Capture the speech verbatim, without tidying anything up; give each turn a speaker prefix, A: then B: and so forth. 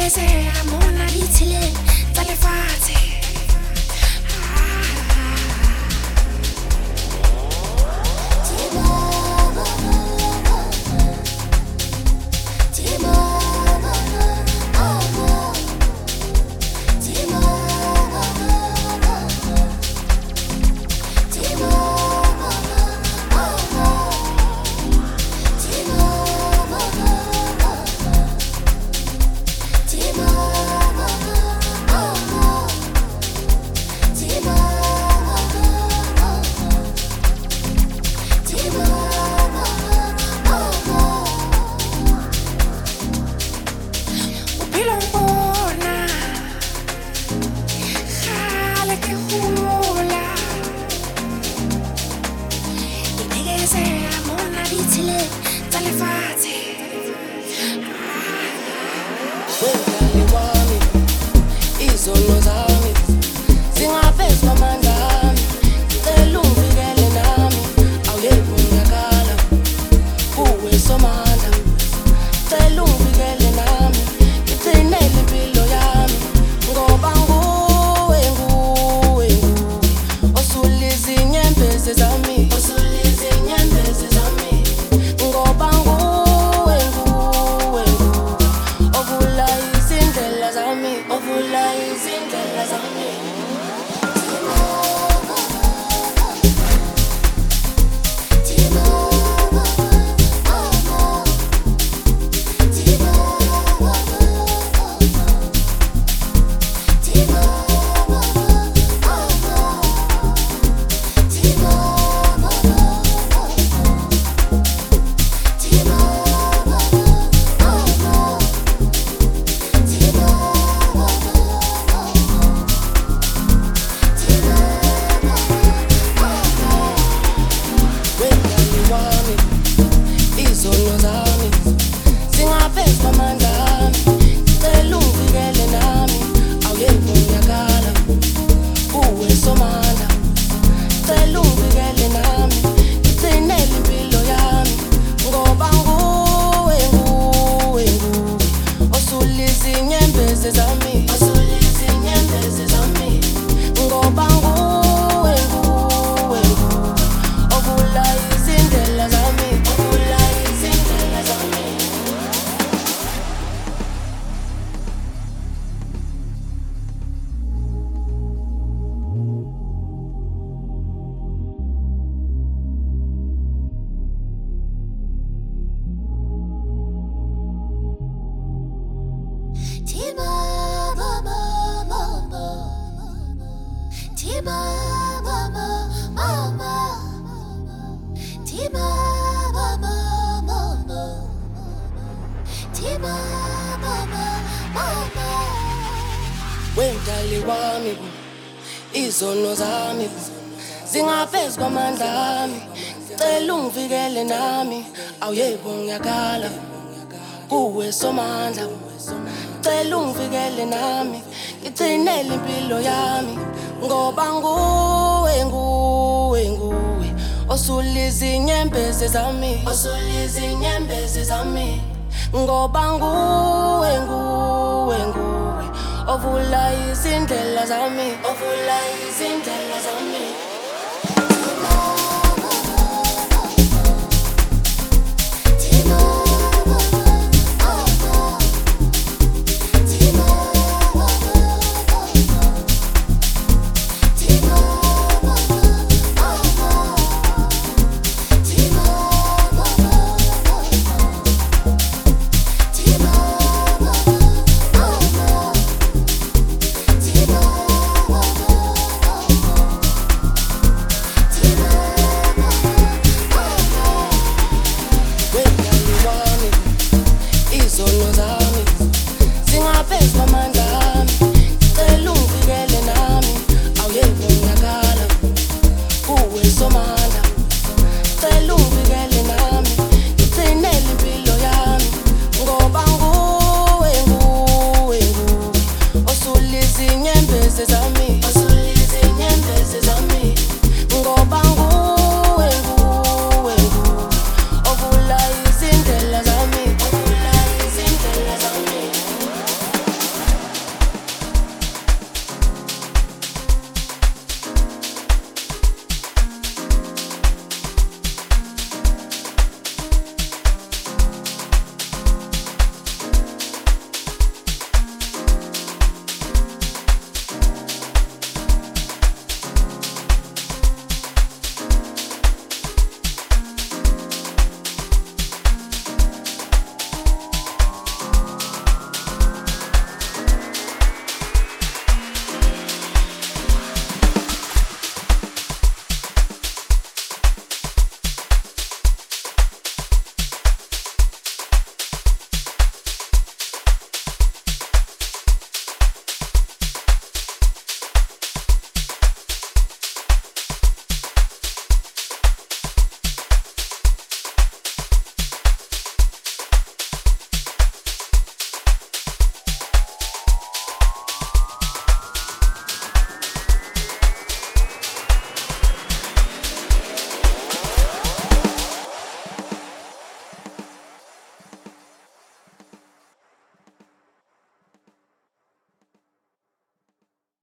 A: Nikezela mona lithile tsa lefatshe.
B: Wengane wami, izono zami zingaphezu kwamandla ami. Ngicela ungivikele nami, awuyekho ngiyakhala kuwe Somandla. Ngicela ungivikele nami, ngigcinele impilo yami, ngoba nguwe, nguwe, nguwe osula izinyembezi zami, osula izinyembezi zami, ngoba nguwe, nguwe, nguwe ovula izindlela zami, ovula izindlela zami. Izono zami zingaphezu kwamandla ami. Ngicela ungivikele nami, awuyekho ngiyakhala kuwe Somandla. Ngicela ungivikele nami, ngigcinele impilo yami, ngoba nguwe, nguwe, nguwe osula izinyembezi zami, osula izinyembezi zami, ngoba nguwe, nguwe, nguwe ovula izindlela zami, ovula izindlela zami.
A: Tiba baba baba, Tiba baba baba, Tiba baba baba, Tiba baba baba.
B: Wendali wami, izono zami zingaphezu kwamandla ami. Ngicela ungivikele nami, awuyekho ngiyakhala kuwe Somandla. Ngicela ungivikele nami, ngigcinele impilo yami, ngoba nguwe, nguwe, nguwe osula izinyembezi zami, osula izinyembezi zami, ngoba nguwe, nguwe, nguwe ovula izindlela zami, ovula izindlela zami. Izono zami zingaphezu kwamandla